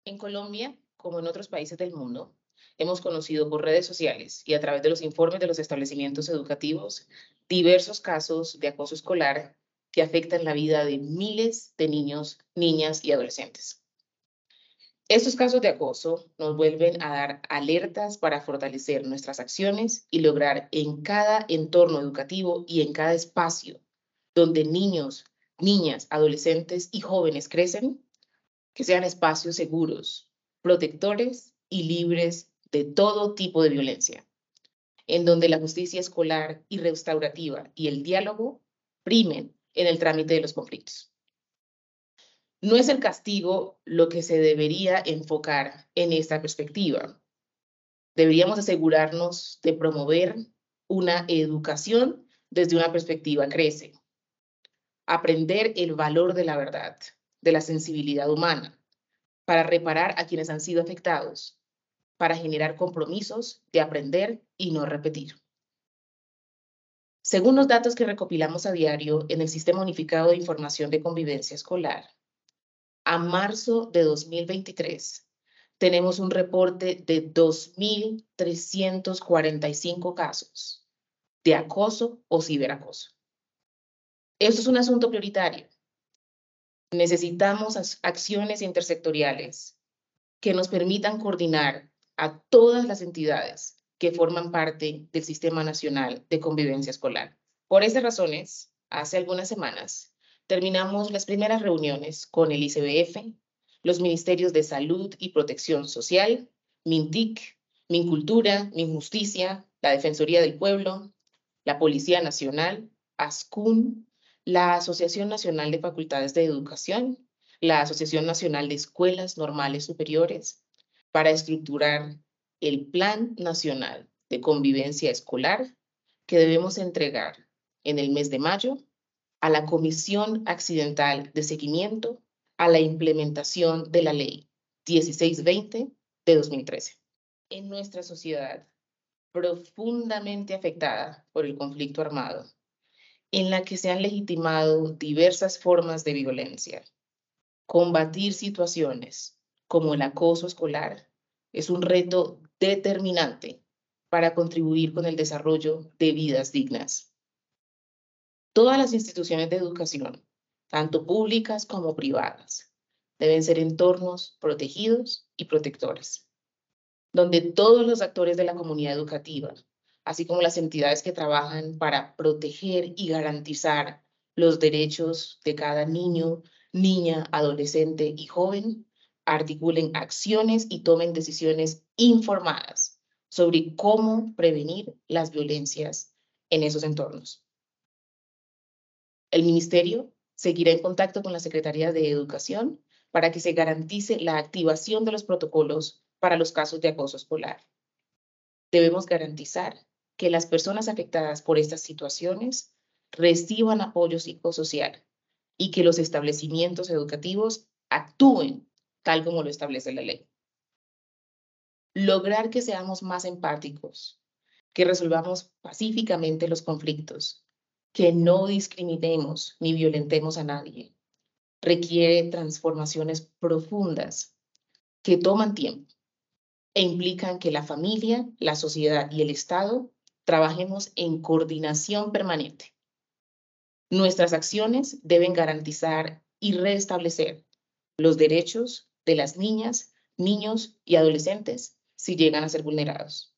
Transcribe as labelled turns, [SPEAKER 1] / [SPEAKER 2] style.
[SPEAKER 1] En Colombia, como en otros países del mundo, hemos conocido por redes sociales y a través de los informes de los establecimientos educativos diversos casos de acoso escolar que afectan la vida de miles de niños, niñas y adolescentes. Estos casos de acoso nos vuelven a dar alertas para fortalecer nuestras acciones y lograr en cada entorno educativo y en cada espacio donde niños, niñas, adolescentes y jóvenes crecen, que sean espacios seguros, protectores y libres de todo tipo de violencia, en donde la justicia escolar y restaurativa y el diálogo primen en el trámite de los conflictos. No es el castigo lo que se debería enfocar en esta perspectiva. Deberíamos asegurarnos de promover una educación desde una perspectiva crece, aprender el valor de la verdad, de la sensibilidad humana, para reparar a quienes han sido afectados, para generar compromisos de aprender y no repetir. Según los datos que recopilamos a diario en el Sistema Unificado de Información de Convivencia Escolar, a marzo de 2023 tenemos un reporte de 2.345 casos de acoso o ciberacoso. Esto es un asunto prioritario. Necesitamos acciones intersectoriales que nos permitan coordinar a todas las entidades que forman parte del Sistema Nacional de Convivencia Escolar. Por esas razones, hace algunas semanas, terminamos las primeras reuniones con el ICBF, los Ministerios de Salud y Protección Social, MINTIC, MINCULTURA, MINJUSTICIA, la Defensoría del Pueblo, la Policía Nacional, ASCUN, la Asociación Nacional de Facultades de Educación, la Asociación Nacional de Escuelas Normales Superiores, para estructurar el Plan Nacional de Convivencia Escolar que debemos entregar en el mes de mayo a la Comisión Accidental de Seguimiento a la implementación de la Ley 1620 de 2013. En nuestra sociedad profundamente afectada por el conflicto armado, en la que se han legitimado diversas formas de violencia, combatir situaciones como el acoso escolar es un reto determinante para contribuir con el desarrollo de vidas dignas. Todas las instituciones de educación, tanto públicas como privadas, deben ser entornos protegidos y protectores, donde todos los actores de la comunidad educativa, así como las entidades que trabajan para proteger y garantizar los derechos de cada niño, niña, adolescente y joven, articulen acciones y tomen decisiones informadas sobre cómo prevenir las violencias en esos entornos. El Ministerio seguirá en contacto con la Secretaría de Educación para que se garantice la activación de los protocolos para los casos de acoso escolar. Debemos garantizar que las personas afectadas por estas situaciones reciban apoyo psicosocial y que los establecimientos educativos actúen tal como lo establece la ley. Lograr que seamos más empáticos, que resolvamos pacíficamente los conflictos, que no discriminemos ni violentemos a nadie, requiere transformaciones profundas que toman tiempo e implican que la familia, la sociedad y el Estado trabajemos en coordinación permanente. Nuestras acciones deben garantizar y restablecer los derechos de las niñas, niños y adolescentes si llegan a ser vulnerados.